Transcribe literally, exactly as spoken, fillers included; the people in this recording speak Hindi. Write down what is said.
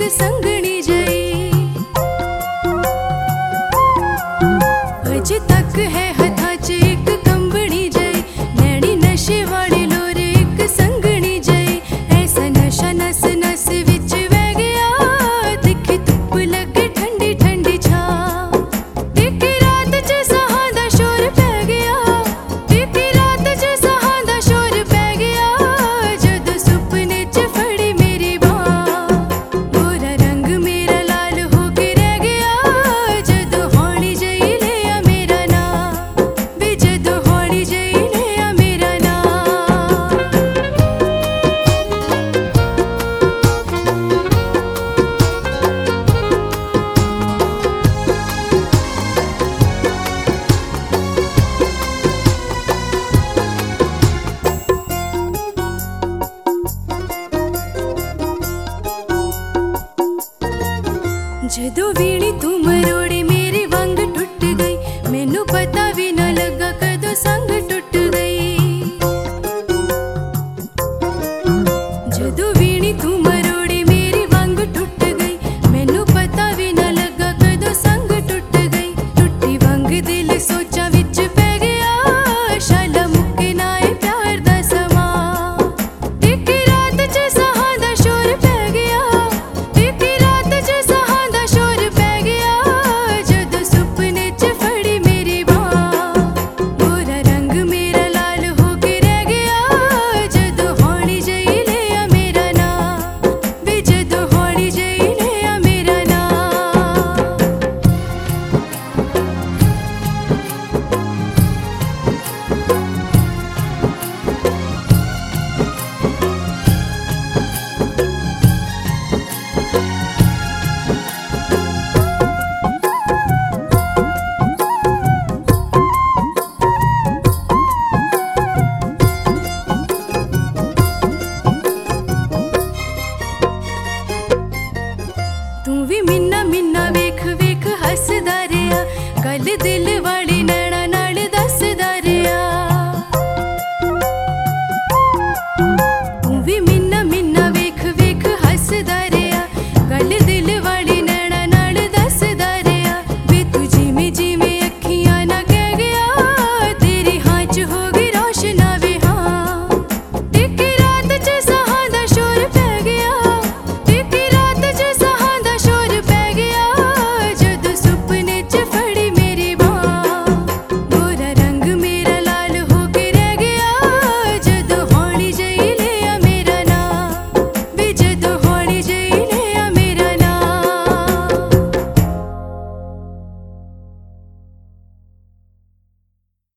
संगनी जई। अज तक है हथा च एक कंबनी जई, नैनी नशे वाले लोरे एक संगनी जई। ऐसा नशा नस नस विच वह गया, दिखी धुप लगे ठंडी ठंडी छा। दिखी रात च सहां दा शोर पै गया, दिखी रात च सहां दा शोर पै गया। जद सुपने च फड़ी मेरी बांह, गोरा रंग मेरा लाल होके रह गया। जद होनी जई लिया मेरा नाम, वे जद होनी जई लिया मेरा नाम। जदों वीणी तू मरोड़ी मेरी वंग टुट गई, मैनू पता भी न लगा कदों संग टुट गई। जदों वीणी तू मरोड़ी मेरी वंग टुट गई, मैनू पता भी न लगा कदों संग टुट गई। टुटी वंग दिल सोचा विच पै गया, शाला मुक्के ना ए प्यार दा समां। दिखी रात च सहां दा शोर पै गया, दिखी रात च सहां दा शोर पै गया। जद सुपने च फड़ी मेरी बांह, गोरा रंग मेरा लाल होके रह गया। जद होनी जई लिया मेरा नाम, वे जद होनी जई लिया मेरा नाम। तू भी मिन्ना मिन्ना वेख वेख हसदा रेहा, गल दिल वाली नैना